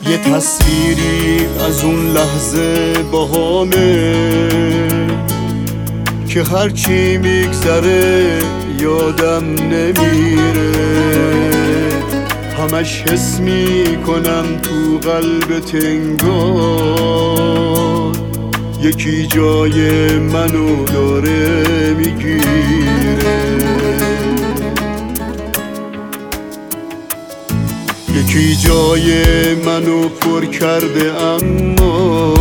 یه تصویری از اون لحظه باهامه که هرچی میگذره یادم نمیره. همش حس میکنم تو قلبت انگار یکی جای منو داره میگیره. یکی جای منو پر کرده اما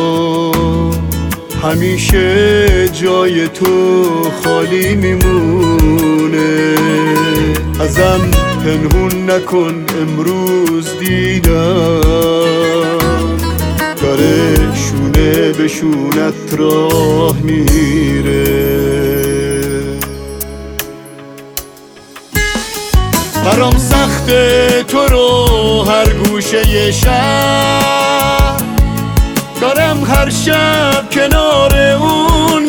همیشه جای تو خالی میمونه. ازم پنهون نکن امروز دیدم داره شونه به شونت راه میره. برام سخته تو رو هر گوشه شهر دارم هر شب کنار اون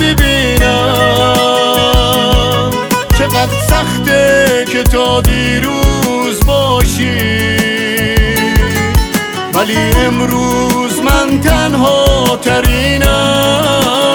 میبینم. چقدر سخته که تا دیروز باشی ولی امروز من تنها ترینم.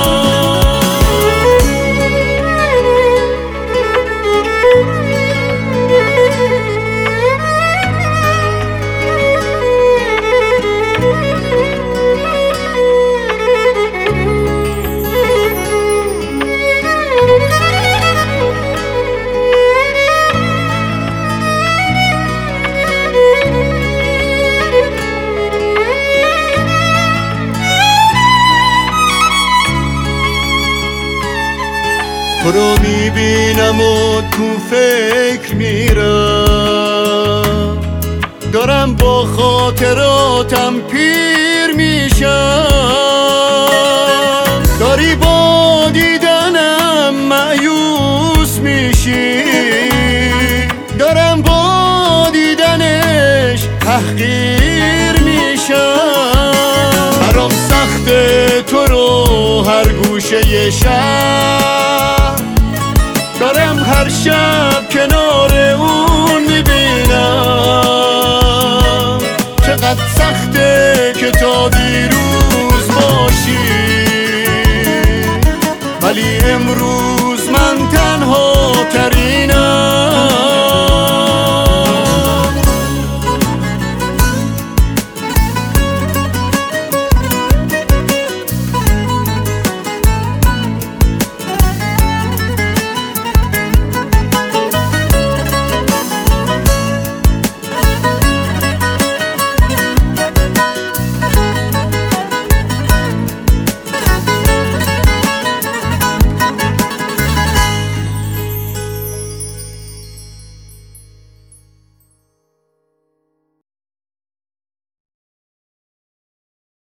تو رو میبینم و تو فکر میرم دارم با خاطراتم پیر میشم. داری با دیدنم مایوس میشی دارم با دیدنش تحقیر میشم. برام سخته تو رو هر گوشه شهر دارم هر شب کنار اون میبینم. چقدر سخته که تا دیروز باشی ولی امروز